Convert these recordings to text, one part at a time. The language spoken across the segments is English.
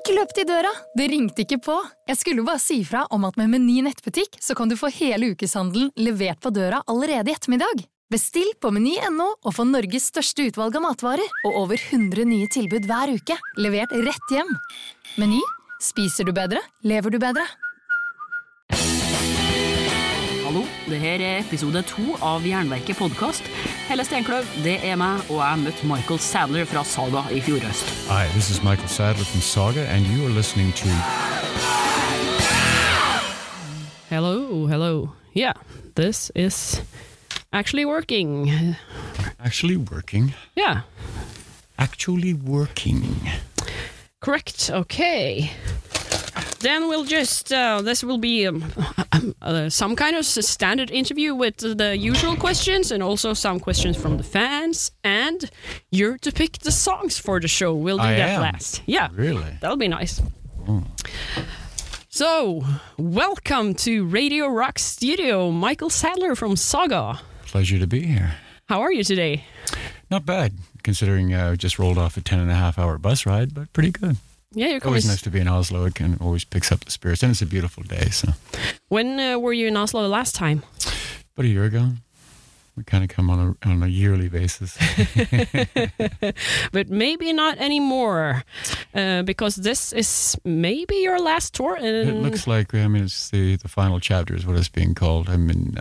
Ikke løp til døra, det ringte ikke på. Jeg skulle bare si fra om at med Meny nettbutikk så kan du få hele ukeshandelen levert på døra allerede i ettermiddag. Bestill på Meny.no og få Norges største utvalg av matvarer og over 100 nye tilbud hver uke, levert rett hjem. Meny, spiser du bedre, lever du bedre. Hallo, det her er episode 2 av Jernverket podcast. Helle Stenkløv, det er meg, og jeg møtte Michael Sadler fra Saga i fjor høst. Hi, this is Michael Sadler from Saga, and you are listening to... Hello. Yeah, this is actually working. Actually working? Yeah. Actually working. Correct, okay. Then we'll just, this will be some kind of standard interview with the usual questions and also some questions from the fans. And you're to pick the songs for the show. We'll do that last. Yeah. Really? That'll be nice. Oh. So, welcome to Radio Rock Studio, Michael Sadler from Saga. Pleasure to be here. How are you today? Not bad, considering I just rolled off a 10.5-hour bus ride, but pretty good. Yeah, you're always nice to be in Oslo. It can always picks up the spirits, and it's a beautiful day. So, when were you in Oslo last time? About a year ago. We kind of come on a yearly basis, but maybe not anymore, because this is maybe your last tour. It looks like. I mean, it's the final chapter is what it's being called. I mean,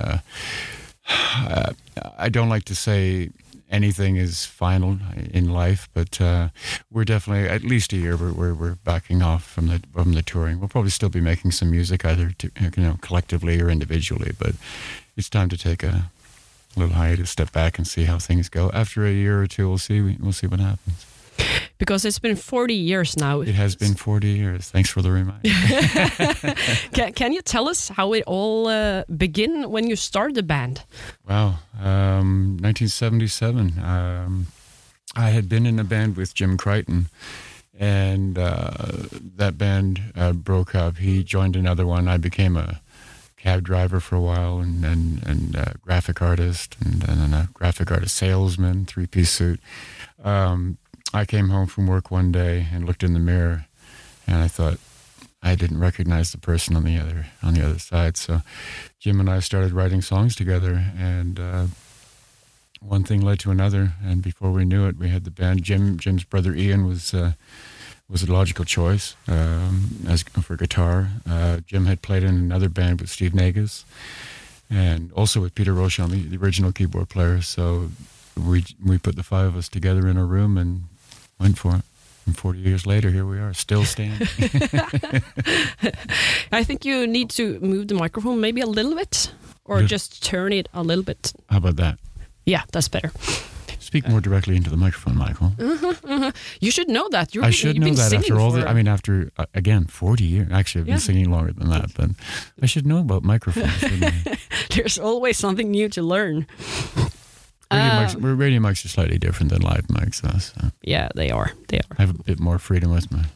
I don't like to say anything is final in life, but we're definitely at least a year. We're backing off from the touring. We'll probably still be making some music, either collectively or individually. But it's time to take a little hiatus, step back, and see how things go. After a year or two, we'll see what happens. Because it's been 40 years now. It has been 40 years. Thanks for the reminder. Can you tell us how it all began when you started the band? Wow, 1977. I had been in a band with Jim Crichton, and that band broke up. He joined another one. I became a cab driver for a while, and graphic artist, and then a graphic artist salesman, 3-piece suit. I came home from work one day and looked in the mirror, and I thought I didn't recognize the person on the other side. So Jim and I started writing songs together, and one thing led to another. And before we knew it, we had the band. Jim's brother Ian was a logical choice as for guitar. Jim had played in another band with Steve Nagas, and also with Peter Rochon, the original keyboard player. So we put the five of us together in a room and went for it. And 40 years later, here we are, still standing. I think you need to move the microphone maybe a little bit, or just turn it a little bit. How about that? Yeah, that's better. Speak more directly into the microphone, Michael. You should know that. I should know that after all the... I mean, after, again, 40 years. Actually, I've been singing longer than that, but I should know about microphones. There's always something new to learn. Radio mics are slightly different than live mics, though. So. Yeah, they are. I have a bit more freedom with my...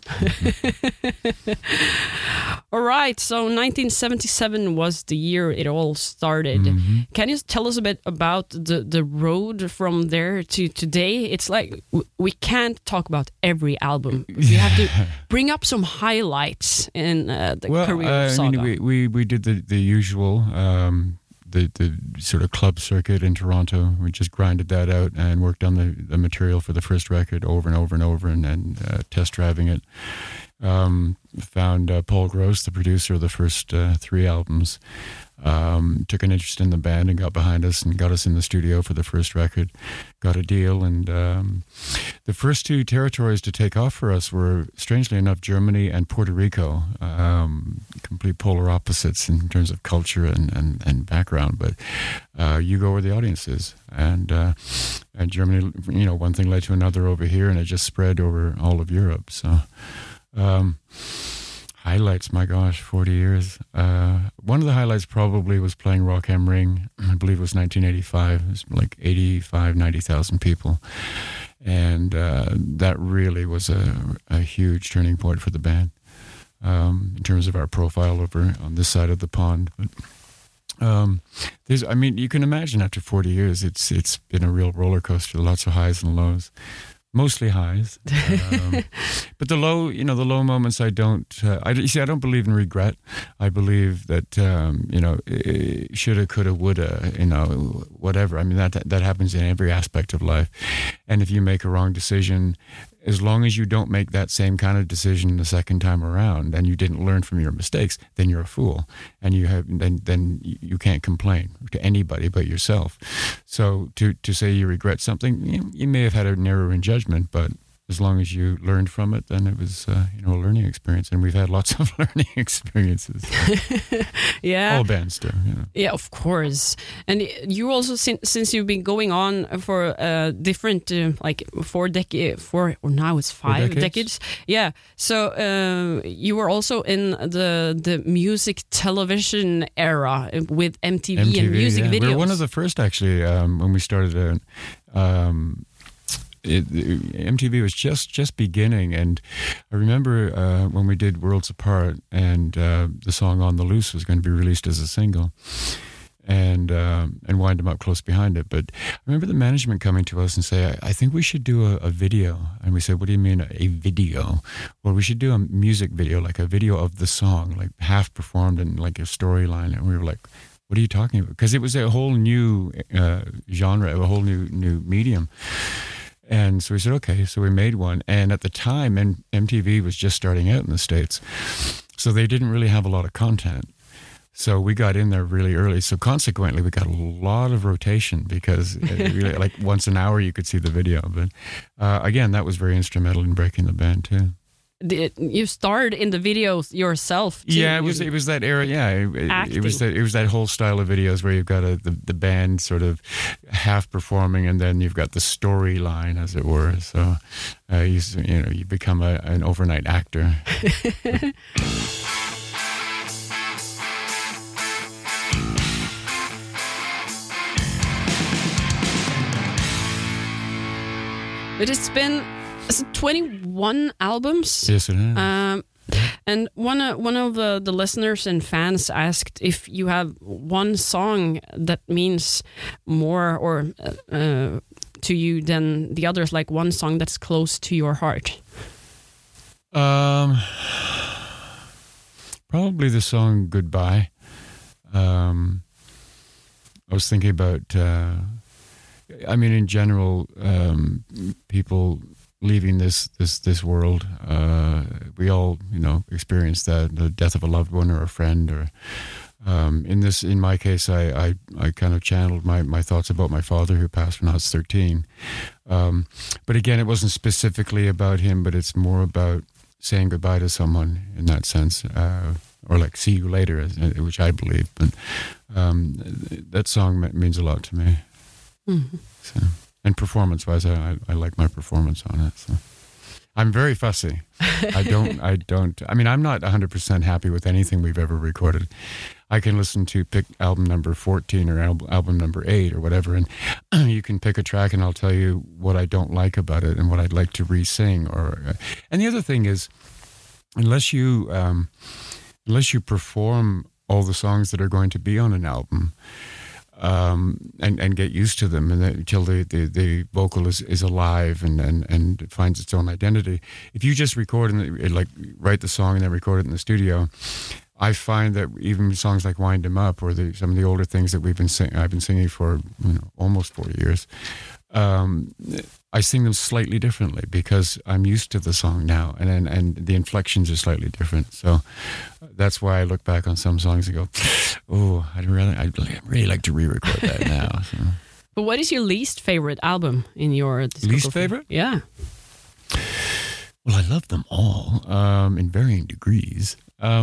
All right, so 1977 was the year it all started. Mm-hmm. Can you tell us a bit about the road from there to today? It's like we can't talk about every album. We have to bring up some highlights in the career of Saga. I mean, we did the usual... The sort of club circuit in Toronto. We just grinded that out and worked on the material for the first record over and over and over, and test driving it. Found Paul Gross, the producer of the first 3 albums, took an interest in the band and got behind us and got us in the studio for the first record, got a deal. And the first 2 territories to take off for us were, strangely enough, Germany and Puerto Rico, complete polar opposites in terms of culture and background. But you go where the audience is. And Germany, one thing led to another over here, and it just spread over all of Europe. So... highlights, my gosh, 40 years. One of the highlights probably was playing Rock am Ring. I believe it was 1985. It was like 90,000 people. And that really was a huge turning point for the band in terms of our profile over on this side of the pond. But you can imagine after 40 years, it's been a real roller coaster, lots of highs and lows. Mostly highs, but the low moments I don't. I don't believe in regret. I believe that shoulda, coulda, woulda, whatever. I mean that happens in every aspect of life, and if you make a wrong decision, as long as you don't make that same kind of decision the second time around, and you didn't learn from your mistakes, then you're a fool, and then you can't complain to anybody but yourself. So to say you regret something, you may have had an error in judgment, but as long as you learned from it, then it was a learning experience, and we've had lots of learning experiences. Yeah, all bands do. Yeah, of course. And you also, since you've been going on for different like 4 decades. Yeah. So you were also in the music television era with MTV and music videos. We were one of the first, actually, when we started. MTV was just beginning, and I remember when we did Worlds Apart, and the song "On the Loose" was going to be released as a single, and Wind 'Em Up close behind it. But I remember the management coming to us and say, I think we should do a video. And we said, what do you mean a video? Well, we should do a music video, like a video of the song, like half performed and like a storyline. And we were like, what are you talking about? Because it was a whole new genre, a whole new medium. And so we said, okay, so we made one. And at the time, MTV was just starting out in the States. So they didn't really have a lot of content. So we got in there really early. So consequently, we got a lot of rotation because really, like once an hour you could see the video. But again, that was very instrumental in breaking the band too. You starred in the videos yourself too. Yeah, it was that era. Yeah, it was that whole style of videos where you've got the band sort of half performing, and then you've got the storyline, as it were. So you become an overnight actor. But it's been 21 albums. Yes, it is. And one of the listeners and fans asked if you have one song that means more or to you than the others, like one song that's close to your heart. Probably the song "Goodbye." I was thinking about. In general, people leaving this world, we all, experience that, the death of a loved one or a friend, or in my case, I kind of channeled my thoughts about my father who passed when I was 13. But again, it wasn't specifically about him, but it's more about saying goodbye to someone in that sense, or like see you later, which I believe. But that song means a lot to me. Mm-hmm. So, and performance-wise, I like my performance on it. So. I'm very fussy. I'm not 100% happy with anything we've ever recorded. I can pick album number 14 or album number 8 or whatever, and you can pick a track and I'll tell you what I don't like about it and what I'd like to re-sing. And the other thing is, unless you perform all the songs that are going to be on an album, and get used to them, and until the vocal is alive and finds its own identity. If you just record and write the song and then record it in the studio, I find that even songs like "Wind 'Em Up" or some of the older things that I've been singing for almost 4 years, I sing them slightly differently because I'm used to the song now, and the inflections are slightly different. So that's why I look back on some songs and go, "Oh, I'd really like to re-record that now." So. But what is your least favorite album in your discography? Least favorite? Yeah. Well, I love them all in varying degrees.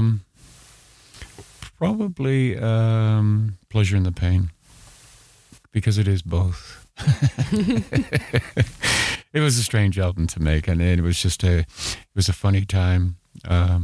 Probably "Pleasure and the Pain," because it is both. It was a strange album to make, and it was just it was a funny time. I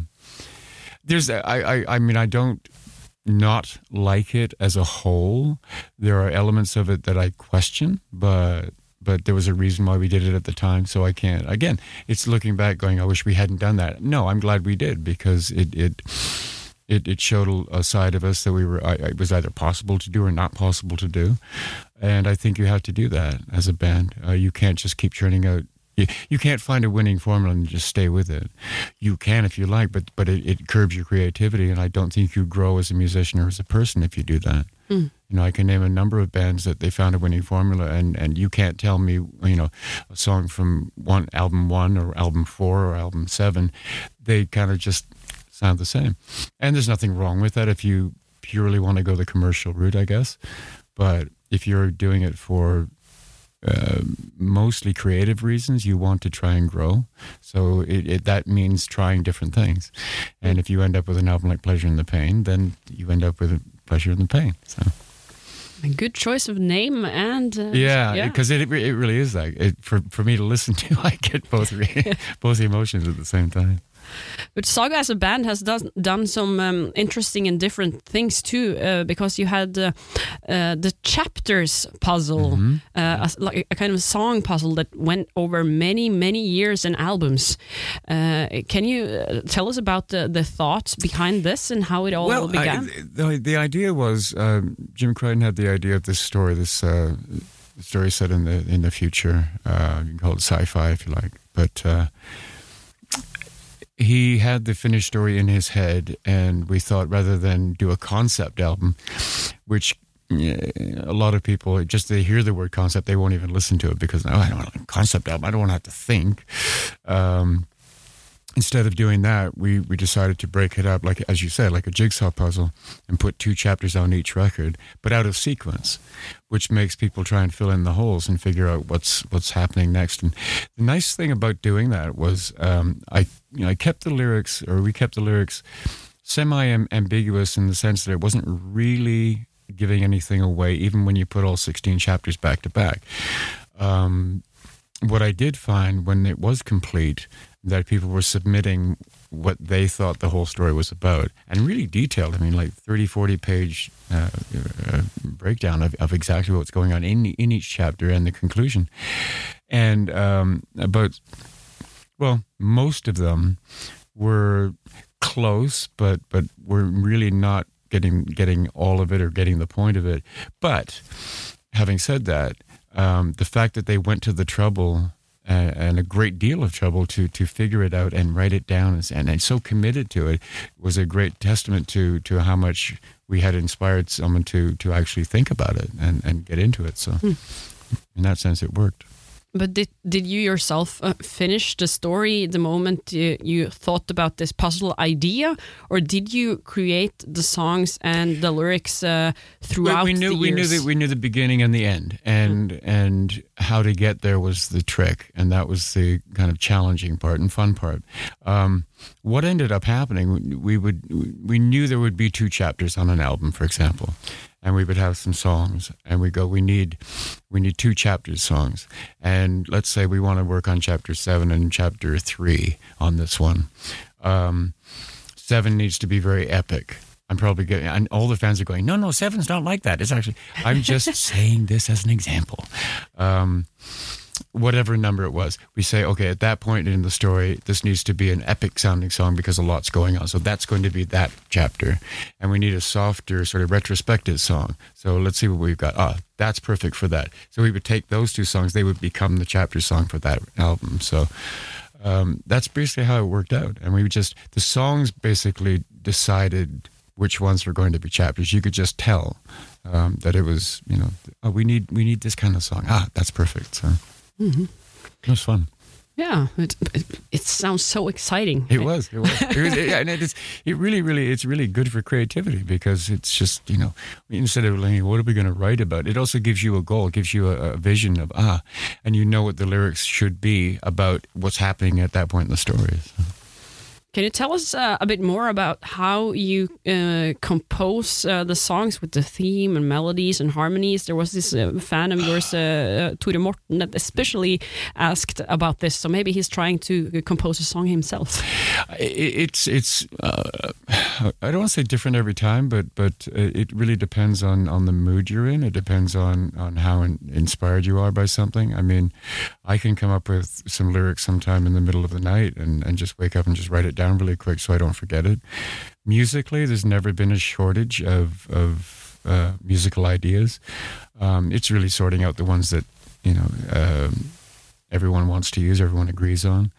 don't not like it as a whole. There are elements of it that I question, but there was a reason why we did it at the time, so I can't. Again, it's looking back going, I wish we hadn't done that. No, I'm glad we did, because it showed a side of us that it was either possible to do or not possible to do. And I think you have to do that as a band. You can't just keep churning out You can't find a winning formula and just stay with it. You can if you like, but it curbs your creativity, and I don't think you grow as a musician or as a person if you do that. You know, I can name a number of bands that they found a winning formula, and you can't tell me, you know, a song from album 1 or album 4 or album 7. They kind of just sound the same. And there's nothing wrong with that if you purely want to go the commercial route, I guess. But if you're doing it for mostly creative reasons, you want to try and grow. So that means trying different things. And if you end up with an album like Pleasure and the Pain, then you end up with Pleasure and the Pain. So. A good choice of name and because it really is like for me to listen to. I get both emotions at the same time. But Saga as a band has done some interesting and different things too, because you had the chapters puzzle, like a kind of song puzzle that went over many years and albums. Can you tell us about the thoughts behind this and how it all began? The idea was Jim Crichton had the idea of this story, story set in the future. You can call it sci-fi if you like, but. He had the finished story in his head, and we thought rather than do a concept album, which a lot of people, just they hear the word concept, they won't even listen to it because, I don't want a concept album, I don't want to have to think. Instead of doing that, we decided to break it up, like as you said, like a jigsaw puzzle, and put 2 chapters on each record, but out of sequence, which makes people try and fill in the holes and figure out what's happening next. And the nice thing about doing that was we kept the lyrics semi-ambiguous in the sense that it wasn't really giving anything away, even when you put all 16 chapters back to back. What I did find when it was complete, that people were submitting what they thought the whole story was about, and really detailed. I mean, like 30, 40-page breakdown of exactly what's going on in each chapter and the conclusion. And most of them were close, but were really not getting all of it or getting the point of it. But having said that, the fact that they went to the trouble and a great deal of trouble to figure it out and write it down and so committed to it was a great testament to how much we had inspired someone to actually think about it and get into it. So in that sense, it worked. But did you yourself finish the story the moment you thought about this puzzle idea, or did you create the songs and the lyrics throughout the years? We knew the beginning and the end, and how to get there was the trick, and that was the kind of challenging part and fun part. What ended up happening? We knew there would be 2 chapters on an album, for example. And we would have some songs, and we go, we need 2 chapters songs. And let's say we want to work on chapter 7 and chapter 3 on this one. 7 needs to be very epic. I'm probably getting, and all the fans are going, no, 7's not like that. It's actually, I'm just saying this as an example. Whatever number it was, we say, okay, at that point in the story, this needs to be an epic sounding song because a lot's going on. So that's going to be that chapter. And we need a softer sort of retrospective song. So let's see what we've got. That's perfect for that. So we would take those 2 songs, they would become the chapter song for that album. So that's basically how it worked out. And the songs basically decided which ones were going to be chapters. You could just tell that it was, we need this kind of song. That's perfect. So. Mm-hmm. It was fun. Yeah, it sounds so exciting. It was. And it's really good for creativity because it's just, instead of like, what are we going to write about? It also gives you a goal, gives you a vision of, and you know what the lyrics should be about what's happening at that point in the story. So. Can you tell us a bit more about how you compose the songs with the theme and melodies and harmonies? There was this fan of yours, Tore Morten, that especially asked about this. So maybe he's trying to compose a song himself. It's I don't want to say different every time, but it really depends on the mood you're in. It depends on how inspired you are by something. I mean, I can come up with some lyrics sometime in the middle of the night and just wake up and just write it down really quick so I don't forget it. Musically, there's never been a shortage of musical ideas. It's really sorting out the ones that everyone wants to use, everyone agrees on.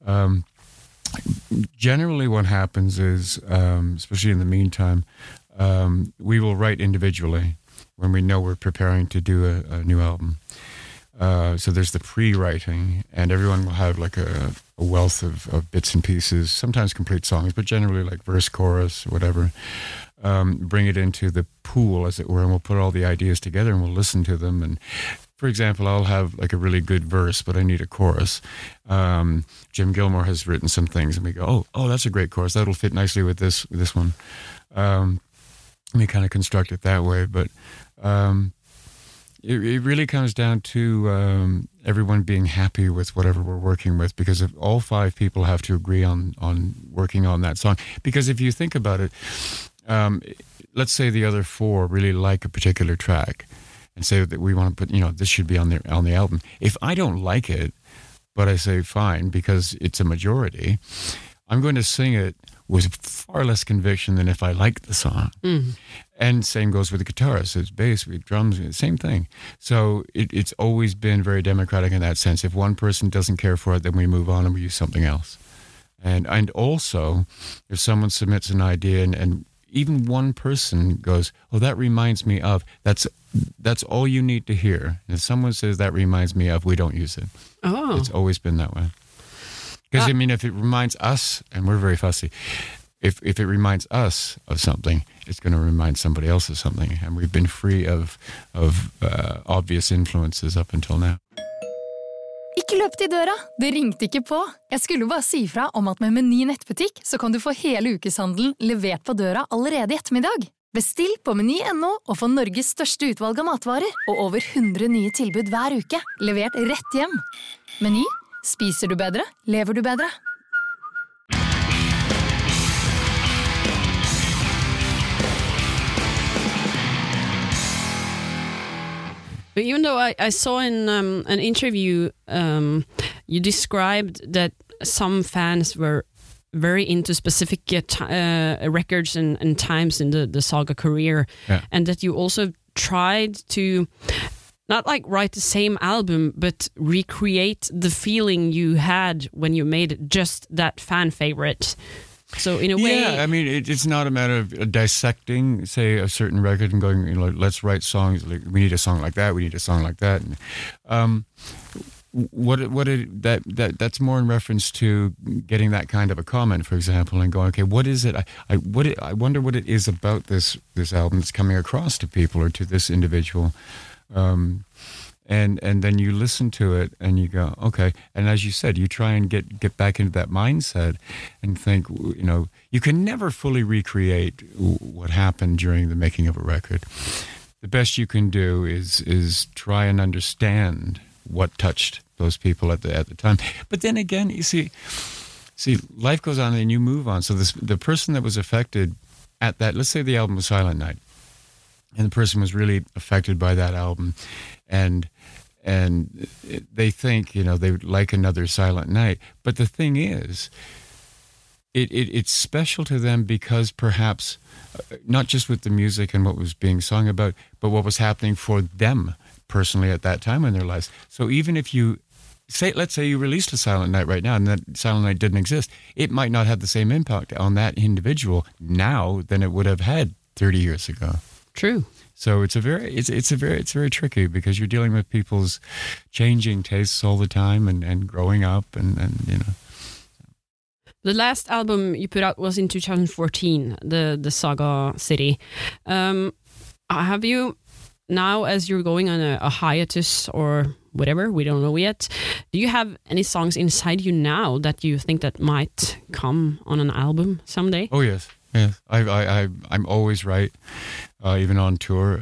Generally what happens is, especially in the meantime, we will write individually when we know we're preparing to do a new album. So there's the pre-writing, and everyone will have like a wealth of bits and pieces, sometimes complete songs, but generally like verse, chorus, whatever. Bring it into the pool, as it were, and we'll put all the ideas together and we'll listen to them. And for example, I'll have like a really good verse, but I need a chorus. Jim Gilmore has written some things, and we go, oh, that's a great chorus. That'll fit nicely with this one. We kind of construct it that way, but it really comes down to everyone being happy with whatever we're working with, because if all 5 people have to agree on working on that song. Because if you think about it, let's say the other 4 really like a particular track and say that we want to put, this should be on the album. If I don't like it, but I say fine because it's a majority, I'm going to sing it with far less conviction than if I like the song. Mm-hmm. And same goes with the guitarist. It's bass, with drums, same thing. So it's always been very democratic in that sense. If one person doesn't care for it, then we move on and we use something else. And also, if someone submits an idea and even one person goes, oh, that reminds me of, that's all you need to hear. And if someone says that reminds me of, we don't use it. Oh. It's always been that way. Because, if it reminds us, and we're very fussy, if it reminds us of something, it's going to remind somebody else of something. And we've been free of obvious influences up until now. Ikke løp til døra, det ringte ikke på. Jeg skulle bare si fra om at med Meny nettbutikk så kan du få hele ukeshandelen levert på døra allerede i ettermiddag. Bestill på meny.no og få Norges største utvalg av matvarer og over 100 nye tilbud hver uke, levert rett hjem. Meny, spiser du bedre, lever du bedre. Even though I saw in an interview, you described that some fans were very into specific records and times in the Saga career, and that you also tried to not like write the same album, but recreate the feeling you had when you made just that fan favorite. So in a way, it's not a matter of dissecting, say, a certain record and going, let's write songs. Like, we need a song like that. We need a song like that. And, that's more in reference to getting that kind of a comment, for example, and going, okay, what is it? I wonder what it is about this album that's coming across to people or to this individual. And then you listen to it and you go, okay. And as you said, you try and get back into that mindset and think, you can never fully recreate what happened during the making of a record. The best you can do is try and understand what touched those people at the time. But then again, you see, life goes on and you move on. So the person that was affected at that, let's say the album was Silent Night, and the person was really affected by that album, and they think, they would like another Silent Night. But the thing is, it's special to them because perhaps not just with the music and what was being sung about, but what was happening for them personally at that time in their lives. So even if let's say you released a Silent Night right now and that Silent Night didn't exist, it might not have the same impact on that individual now than it would have had 30 years ago. True. So it's very tricky because you're dealing with people's changing tastes all the time and growing up and. The last album you put out was in 2014, the Saga City. Have you now, as you're going on a hiatus or whatever, we don't know yet, do you have any songs inside you now that you think that might come on an album someday? Oh yes. Yes, I'm always right, even on tour.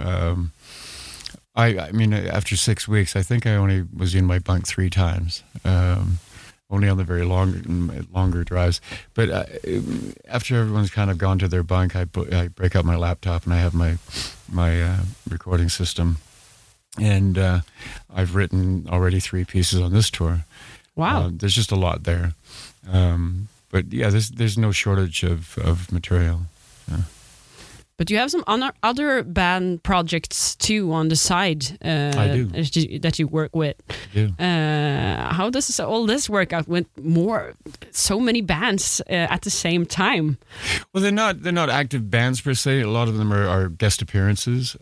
I mean, after 6 weeks, I think I only was in my bunk 3 times, only on the very longer drives. But after everyone's kind of gone to their bunk, I break out my laptop and I have my recording system, and I've written already 3 pieces on this tour. Wow, there's just a lot there. But yeah, there's no shortage of material. Yeah. But you have some other band projects too on the side. I do. That you work with. I do. How does all this work out with so many bands at the same time? Well, they're not active bands per se. A lot of them are guest appearances.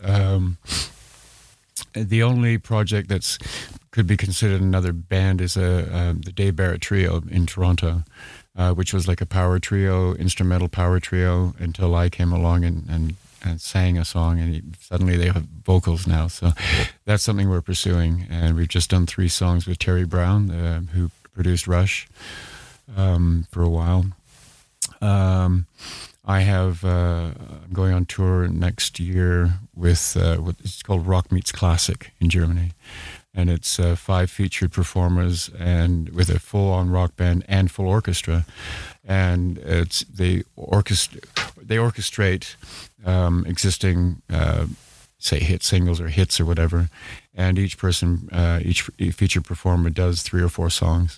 The only project that's could be considered another band is the Dave Barrett Trio in Toronto, which was like a power trio, instrumental power trio, until I came along and sang a song, and suddenly they have vocals now. So that's something we're pursuing, and we've just done 3 songs with Terry Brown, who produced Rush, for a while. I'm going on tour next year with what it's called Rock Meets Classic in Germany, and it's 5 featured performers and with a full-on rock band and full orchestra, and they orchestrate existing say hit singles or hits or whatever, and each featured performer does 3 or 4 songs.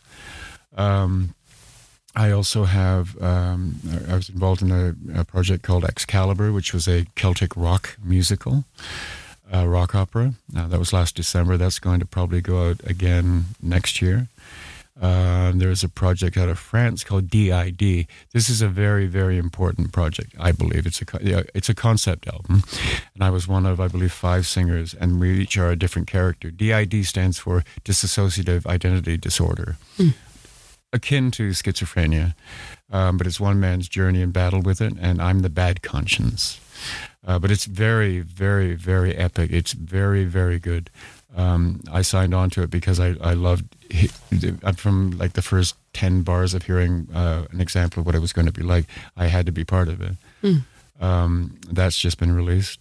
I also have, I was involved in a project called Excalibur, which was a Celtic rock musical, rock opera. That was last December. That's going to probably go out again next year. There's a project out of France called DID. This is a very, very important project, I believe. It's a concept album, and I was one of, I believe, 5 singers, and we each are a different character. DID stands for Dissociative Identity Disorder. Akin to schizophrenia, but it's one man's journey and battle with it, and I'm the bad conscience. But it's very, very, very epic. It's very, very good. I signed on to it because I loved from like the first 10 bars of hearing an example of what it was going to be like. I had to be part of it. That's just been released.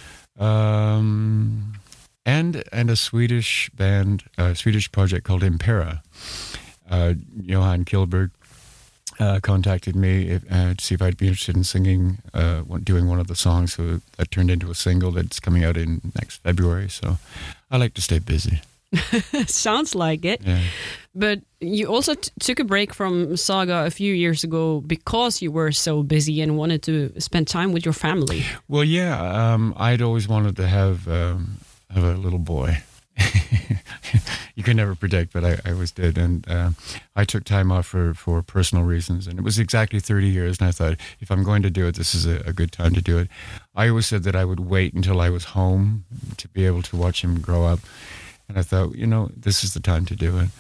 And a Swedish band, a Swedish project called Impera. Johan Kilberg contacted me to see if I'd be interested in singing, doing one of the songs. So that turned into a single that's coming out in next February. So I like to stay busy. Sounds like it. Yeah. But you also took a break from Saga a few years ago because you were so busy and wanted to spend time with your family. Well, yeah. I'd always wanted to have a little boy. You can never predict, but I always did. And I took time off for personal reasons. And it was exactly 30 years. And I thought, if I'm going to do it, this is a good time to do it. I always said that I would wait until I was home to be able to watch him grow up. And I thought, this is the time to do it.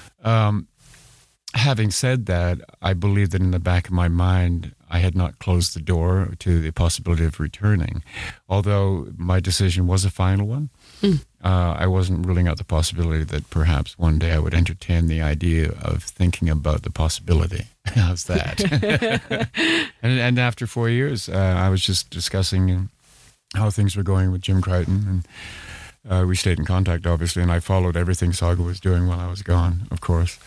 Having said that, I believe that in the back of my mind, I had not closed the door to the possibility of returning. Although my decision was a final one, I wasn't ruling out the possibility that perhaps one day I would entertain the idea of thinking about the possibility. How's that? and after 4 years, I was just discussing how things were going with Jim Crichton, and we stayed in contact, obviously, and I followed everything Saga was doing while I was gone, of course.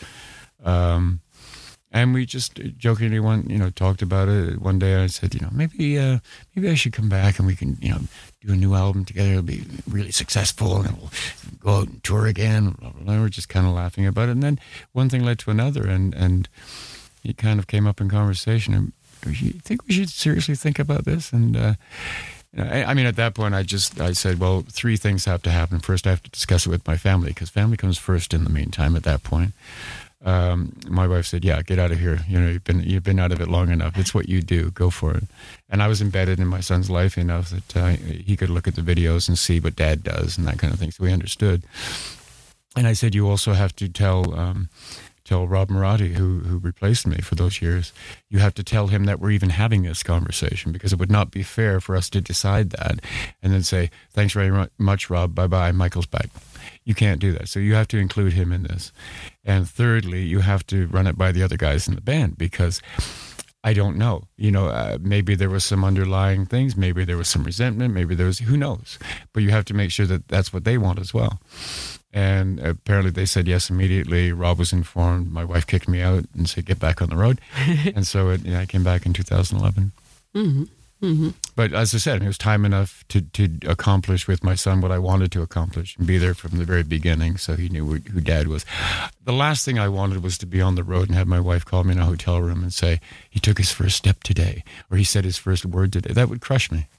And we just jokingly talked about it. One day I said, maybe I should come back and we can, do a new album together. It'll be really successful and we'll go out and tour again. Blah, blah, blah. We're just kind of laughing about it. And then one thing led to another, and it kind of came up in conversation. And you think we should seriously think about this? And I mean, at that point, I said, well, 3 things have to happen. First, I have to discuss it with my family, because family comes first in the meantime at that point. My wife said, yeah, get out of here. You've been out of it long enough. It's what you do. Go for it. And I was embedded in my son's life enough that he could look at the videos and see what Dad does and that kind of thing. So we understood. And I said, you also have to tell Rob Marotti, who replaced me for those years, you have to tell him that we're even having this conversation, because it would not be fair for us to decide that and then say, thanks very much, Rob. Bye-bye. Michael's back. You can't do that. So you have to include him in this. And thirdly, you have to run it by the other guys in the band, because I don't know. Maybe there was some underlying things. Maybe there was some resentment. Maybe there was, who knows? But you have to make sure that that's what they want as well. And apparently they said yes immediately. Rob was informed. My wife kicked me out and said, get back on the road. And so I came back in 2011. Mm-hmm. Mm-hmm. But as I said, it was time enough to accomplish with my son what I wanted to accomplish and be there from the very beginning, so he knew who Dad was. The last thing I wanted was to be on the road and have my wife call me in a hotel room and say, he took his first step today, or he said his first word today. That would crush me.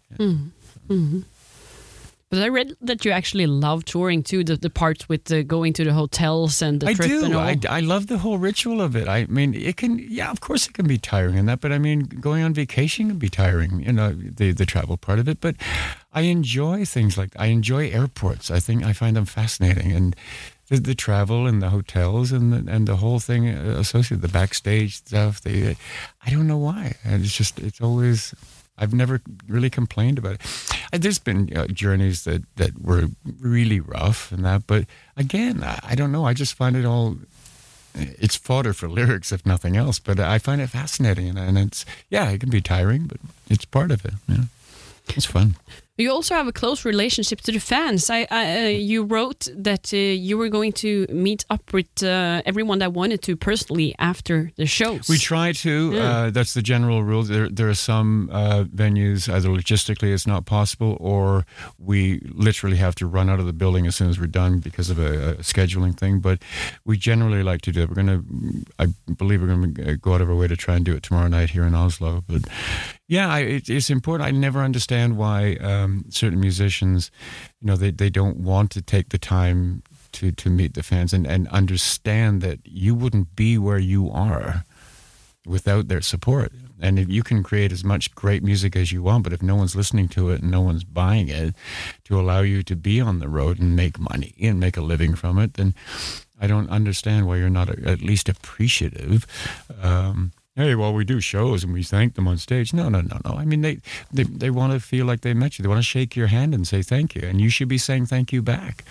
But I read that you actually love touring too, the parts with the going to the hotels and the trip and all. I love the whole ritual of it. I mean, it can, of course it can be tiring in that, but I mean, going on vacation can be tiring, the travel part of it. But I enjoy things I enjoy airports. I find them fascinating. And the travel and the hotels and the whole thing associated, the backstage stuff. I don't know why. And it's always... I've never really complained about it. There's been journeys that were really rough and that, but again, I don't know. I just find it all, it's fodder for lyrics if nothing else, but I find it fascinating and it can be tiring, but it's part of it. Yeah. It's fun. You also have a close relationship to the fans. You wrote that you were going to meet up with everyone that wanted to personally after the shows. We try to. Yeah. That's the general rule. There are some venues, either logistically it's not possible, or we literally have to run out of the building as soon as we're done because of a scheduling thing. But we generally like to do it. I believe we're going to go out of our way to try and do it tomorrow night here in Oslo. But yeah, it's important. I never understand why certain musicians, they don't want to take the time to meet the fans and understand that you wouldn't be where you are without their support. And if you can create as much great music as you want, but if no one's listening to it and no one's buying it to allow you to be on the road and make money and make a living from it, then I don't understand why you're not at least appreciative. Hey, well, we do shows and we thank them on stage. No. I mean, they want to feel like they met you. They want to shake your hand and say thank you. And you should be saying thank you back,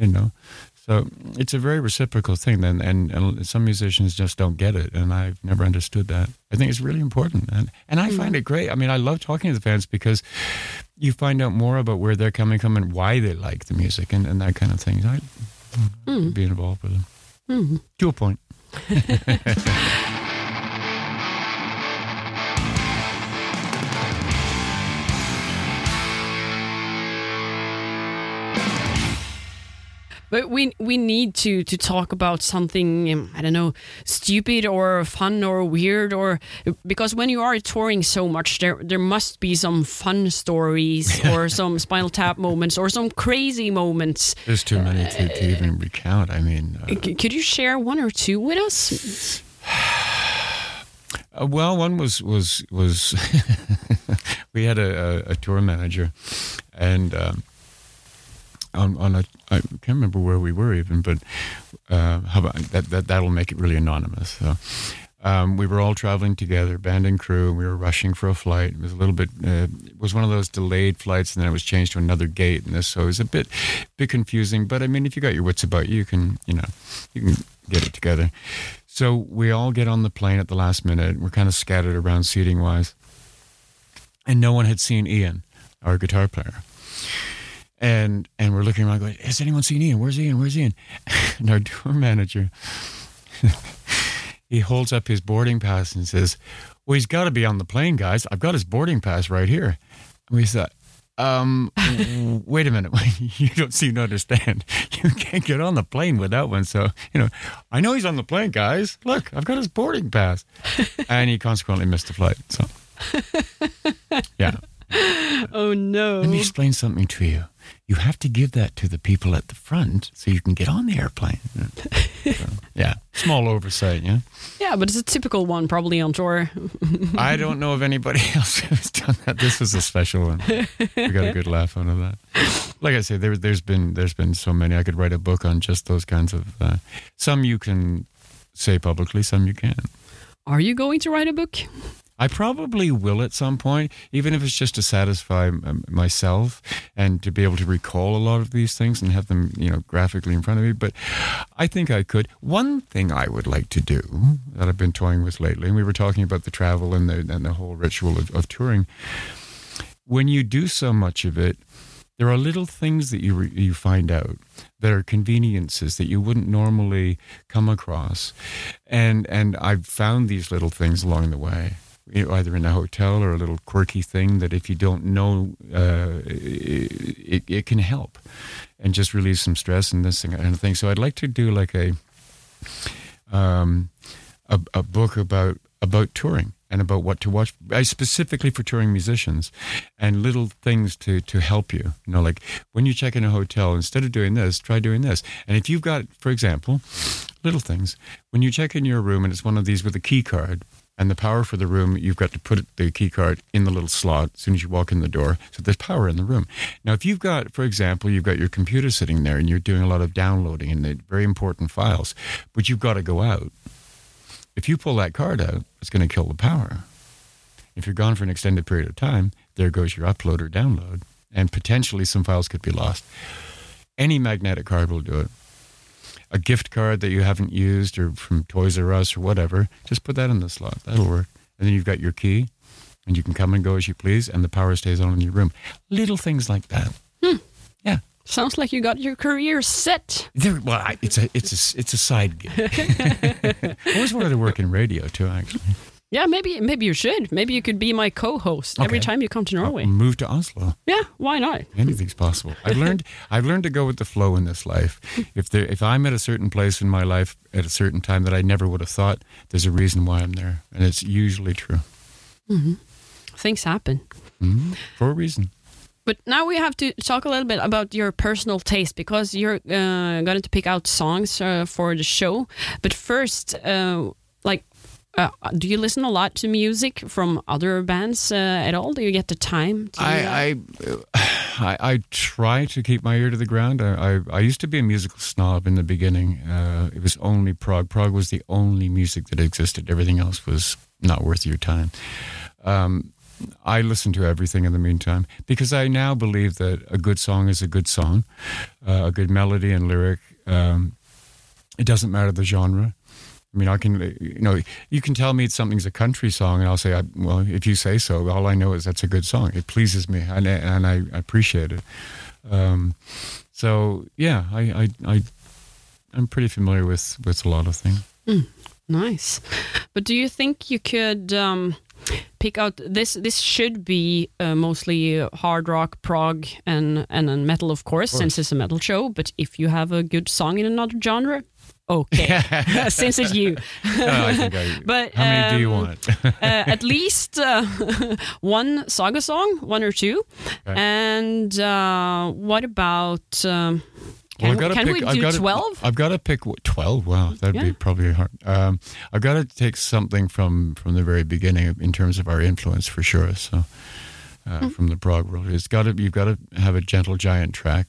So it's a very reciprocal thing. And some musicians just don't get it. And I've never understood that. I think it's really important. And I find it great. I mean, I love talking to the fans because you find out more about where they're coming from and why they like the music and that kind of thing. I be involved with them. To a point. But we need to talk about something, I don't know, stupid or fun or weird, or because when you are touring so much, there must be some fun stories or some Spinal Tap moments or some crazy moments. There's too many to even recount. I mean, could you share one or two with us? Well, one was we had a tour manager, and I can't remember where we were even, but how about that'll make it really anonymous. So, we were all traveling together, band and crew, and we were rushing for a flight. It was a little bit, it was one of those delayed flights, and then it was changed to another gate, so it was a bit confusing. But I mean, if you got your wits about you, you can get it together. So we all get on the plane at the last minute. We're kind of scattered around seating wise, and no one had seen Ian, our guitar player. And we're looking around going, has anyone seen Ian? Where's Ian? Where's Ian? And our tour manager, he holds up his boarding pass and says, well, he's got to be on the plane, guys. I've got his boarding pass right here. And we thought, wait a minute. You don't seem to understand. You can't get on the plane without one. So, I know he's on the plane, guys. Look, I've got his boarding pass. And he consequently missed the flight. So, yeah. Oh, no. Let me explain something to you. You have to give that to the people at the front so you can get on the airplane. So, yeah, small oversight, yeah? Yeah, but it's a typical one probably on tour. I don't know of anybody else who's done that. This was a special one. We got a good laugh out of that. Like I say, there's been so many. I could write a book on just those kinds of... some you can say publicly, some you can't. Are you going to write a book? I probably will at some point, even if it's just to satisfy myself and to be able to recall a lot of these things and have them, graphically in front of me. But I think I could. One thing I would like to do that I've been toying with lately, and we were talking about the travel and the whole ritual of touring. When you do so much of it, there are little things that you find out that are conveniences that you wouldn't normally come across, and I've found these little things along the way. Either in a hotel or a little quirky thing that if you don't know, it can help and just relieve some stress and this kind of thing. So I'd like to do like a book about touring and about what to watch, specifically for touring musicians, and little things to help you. You know, like when you check in a hotel, instead of doing this, try doing this. And if you've got, for example, little things, when you check in your room and it's one of these with a key card, and the power for the room, you've got to put the key card in the little slot as soon as you walk in the door. So there's power in the room. Now, if you've got, for example, you've got your computer sitting there and you're doing a lot of downloading and the very important files, but you've got to go out. If you pull that card out, it's going to kill the power. If you're gone for an extended period of time, there goes your upload or download, and potentially some files could be lost. Any magnetic card will do it. A gift card that you haven't used or from Toys R Us or whatever, just put that in the slot. That'll work. And then you've got your key, and you can come and go as you please, and the power stays on in your room. Little things like that. Yeah. Sounds like you got your career set. It's a side gig. I always wanted to work in radio too, actually. Yeah, maybe you should. Maybe you could be my co-host every time you come to Norway. I'll move to Oslo. Yeah, why not? Anything's possible. I've learned to go with the flow in this life. If I'm at a certain place in my life at a certain time that I never would have thought, there's a reason why I'm there, and it's usually true. Mm-hmm. Things happen For a reason. But now we have to talk a little bit about your personal taste, because you're going to pick out songs for the show. But first, do you listen a lot to music from other bands at all? Do you get the time to I try to keep my ear to the ground. I used to be a musical snob in the beginning. It was only prog. Prog was the only music that existed. Everything else was not worth your time. I listen to everything in the meantime, because I now believe that a good song is a good song, a good melody and lyric. It doesn't matter the genre. I mean, you can tell me something's a country song, and I'll say, well, if you say so, all I know is that's a good song. It pleases me, and I appreciate it. So yeah, I'm pretty familiar with a lot of things. Nice. But do you think you could pick out this should be mostly hard rock, prog, and metal, of course, since it's a metal show. But if you have a good song in another genre, okay, since it's you. No, I think but how many do you want? At least one Saga song, one or two. Okay. And what about? Can we do 12? I've got to pick 12. Wow, that'd be probably hard. I've got to take something from the very beginning in terms of our influence, for sure. So from the prog world, you've got to have a Gentle Giant track.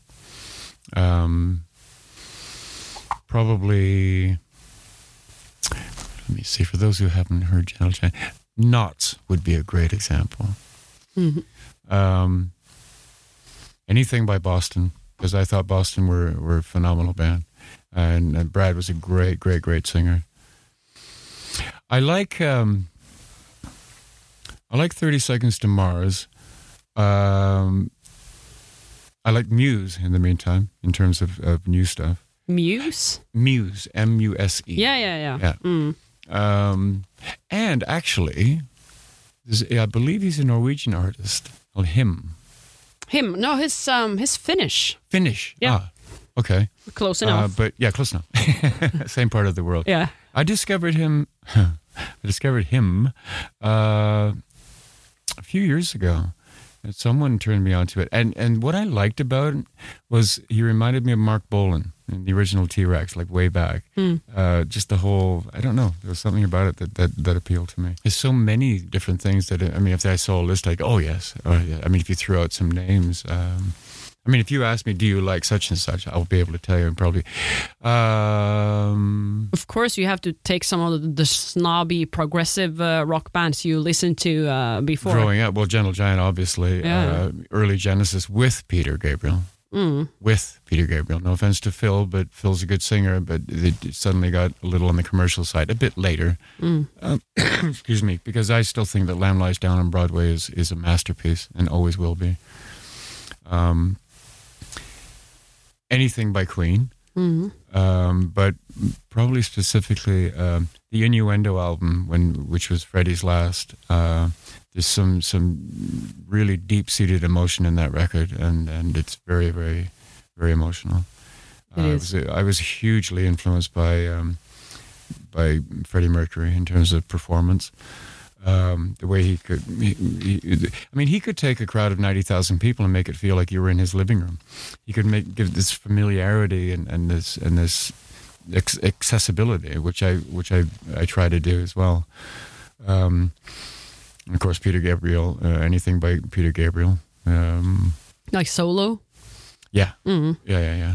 Probably. Let me see. For those who haven't heard Gentle Giant, Knots would be a great example. Mm-hmm. Anything by Boston, because I thought Boston were a phenomenal band, and Brad was a great singer. I like 30 Seconds to Mars. I like Muse in the meantime, in terms of new stuff. Muse, M-U-S-E. Yeah. And actually, I believe he's a Norwegian artist. Well, him. No, his Finnish. Finnish. Yeah. Okay. Close enough. But yeah, close enough. Same part of the world. Yeah. I discovered him a few years ago. Someone turned me onto it, and what I liked about it was he reminded me of Mark Bolan in the original T-Rex, like way back. Just the whole, I don't know, there was something about it that appealed to me. There's so many different things that, I mean, if I saw a list, like, oh yes, I mean, if you threw out some names, I mean, if you ask me, do you like such and such, I'll be able to tell you, and probably. Of course, you have to take some of the snobby progressive rock bands you listened to before. Growing up, well, Gentle Giant, obviously. Yeah. Early Genesis with Peter Gabriel. With Peter Gabriel. No offense to Phil, but Phil's a good singer, but it suddenly got a little on the commercial side a bit later. Excuse me, because I still think that Lamb Lies Down on Broadway is a masterpiece and always will be. Anything by Queen, but probably specifically the Innuendo album, which was Freddie's last. There's some really deep-seated emotion in that record, and it's very, very, very emotional. I was hugely influenced by Freddie Mercury in terms of performance. The way he could, he could take a crowd of 90,000 people and make it feel like you were in his living room. He could give this familiarity and this accessibility, which I try to do as well. And of course, Peter Gabriel, anything by Peter Gabriel, like solo. Yeah, Mm-hmm. yeah.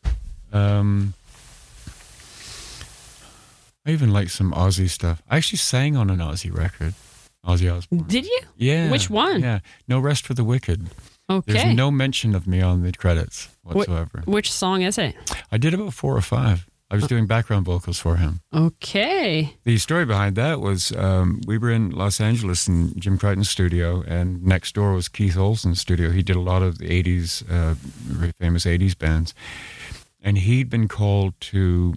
I even like some Ozzy stuff. I actually sang on an Ozzy record, Ozzy Osbourne. Did you? Yeah. Which one? Yeah, No Rest for the Wicked. Okay. There's no mention of me on the credits whatsoever. Which song is it? I did about 4 or 5. I was doing background vocals for him. Okay. The story behind that was we were in Los Angeles in Jim Crichton's studio, and next door was Keith Olsen's studio. He did a lot of the 80s, very famous 80s bands. And he'd been called to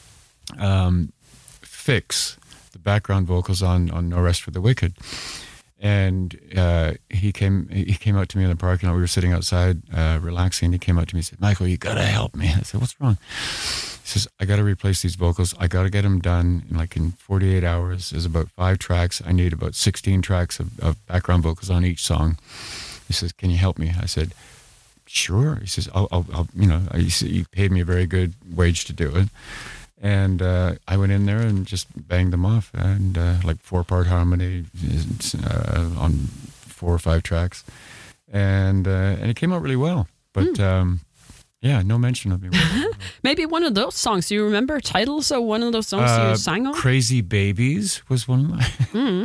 fix the background vocals on No Rest for the Wicked. And he came out to me in the parking lot. We were sitting outside relaxing. He came out to me and said, "Michael, you got to help me." I said, "What's wrong?" He says, "I got to replace these vocals. I got to get them done in 48 hours. There's about 5 tracks. I need about 16 tracks of background vocals on each song." He says, "Can you help me?" I said, "Sure." He says, I'll he paid me a very good wage to do it. And I went in there and just banged them off, and 4-part harmony on 4 or 5 tracks, and it came out really well. But no mention of me. Maybe one of those songs. Do you remember titles of one of those songs you sang on? "Crazy Babies" was one of my.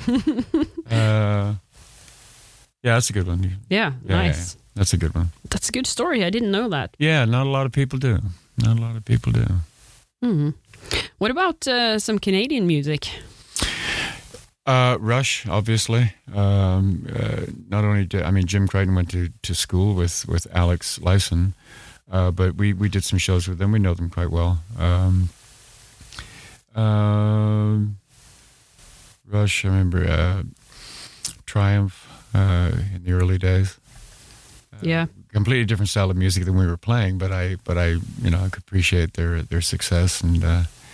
Yeah, that's a good one. Yeah, nice. Yeah. That's a good one. That's a good story. I didn't know that. Yeah, not a lot of people do. Mm-hmm. What about some Canadian music? Rush, obviously. Not only Jim Crichton went to school with Alex Lifeson, but we did some shows with them. We know them quite well. Rush, I remember Triumph in the early days. Yeah. Completely different style of music than we were playing, but I could appreciate their success, and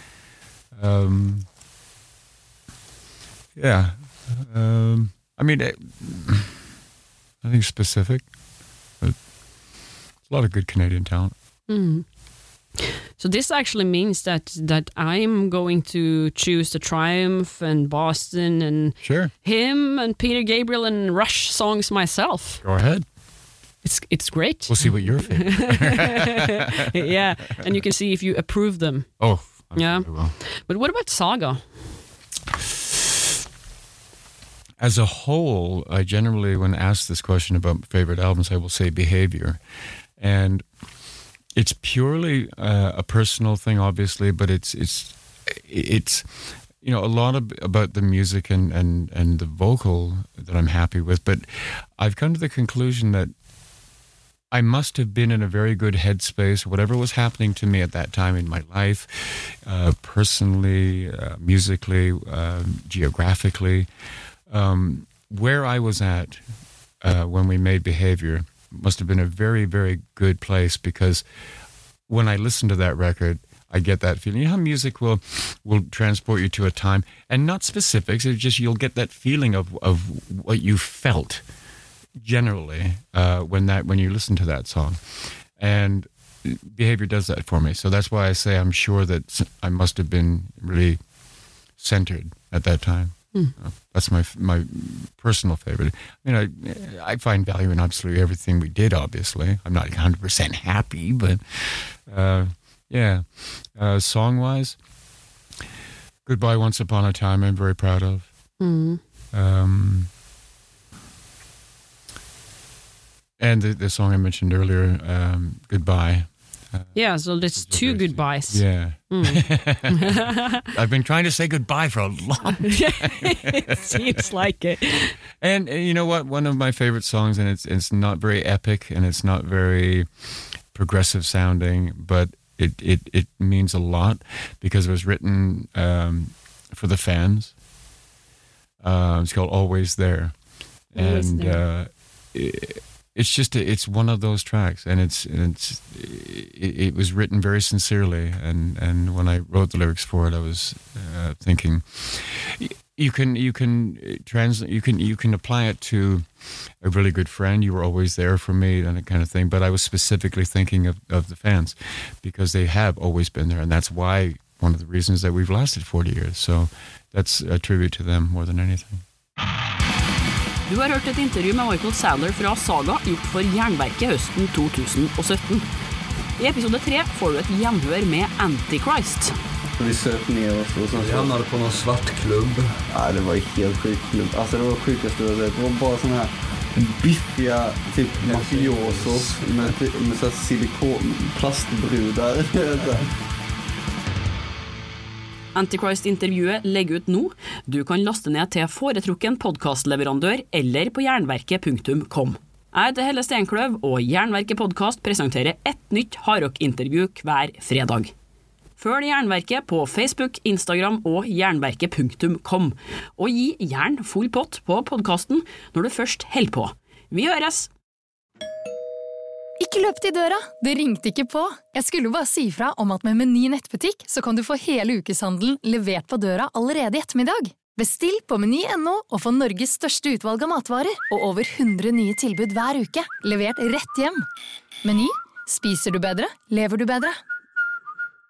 nothing specific, but a lot of good Canadian talent. Mm. So this actually means that I'm going to choose the Triumph and Boston and Sure. him and Peter Gabriel and Rush songs myself. Go ahead. It's great. We'll see what your favorite. Yeah, and you can see if you approve them. Oh, Yeah. well. But what about Saga? As a whole, I generally, when asked this question about favorite albums, I will say Behavior. And it's purely a personal thing, obviously, but it's a lot about the music and the vocal that I'm happy with. But I've come to the conclusion that I must have been in a very good headspace, whatever was happening to me at that time in my life, personally, musically, geographically. Where I was at when we made Behavior must have been a very, very good place, because when I listen to that record, I get that feeling. You know how music will transport you to a time, and not specifics, it's just you'll get that feeling of what you felt generally when you listen to that song. And Behavior does that for me. So that's why I say I'm sure that I must have been really centered at that time. That's my personal favorite. I mean, I find value in absolutely everything we did, obviously. I'm not 100% happy, but yeah. Song-wise, Goodbye Once Upon a Time I'm very proud of. And the song I mentioned earlier, Goodbye. Yeah, so there's 2 goodbyes. Yeah. I've been trying to say goodbye for a long time. It seems like it. And you know what? One of my favorite songs, and it's not very epic, and it's not very progressive sounding, but it means a lot because it was written for the fans. It's called Always There. Always and There. It's one of those tracks, and it was written very sincerely, and when I wrote the lyrics for it, I was thinking, You can apply it to a really good friend. You were always there for me and that kind of thing. But I was specifically thinking of the fans because they have always been there, and that's why one of the reasons that we've lasted 40 years. So that's a tribute to them more than anything. Du har hørt et intervju med Michael Sadler fra Saga gjort for Jernverket høsten 2017. I episode 3 får du et gjenhør med Antichrist. Vi söp ner oss och sen så hamnade på någon svart klubb. Ja, det var ju helt sjukt klubb. Alltså det var sjukaste jag sett. Det var bara såna här biffiga typ mafiosos med så silikon plastbrudar. Antichrist-intervjuet legger ut nå. Du kan laste ned til foretrukken podcastleverandør eller på jernverket.com. Jeg heter Helle Stenkløv, og Jernverket podcast presenterer et nytt hardrock-intervju hver fredag. Følg Jernverket på Facebook, Instagram og jernverket.com, og gi Jern full pott på podcasten når du først holder på. Vi høres! Ikke løp til døra, det ringte ikke på. Jeg skulle bare si fra om at med Meny nettbutikk så kan du få hele ukeshandelen levert på døra allerede i ettermiddag. Bestill på meny.no og få Norges største utvalg av matvarer og over 100 nye tilbud hver uke, levert rett hjem. Meny, spiser du bedre, lever du bedre.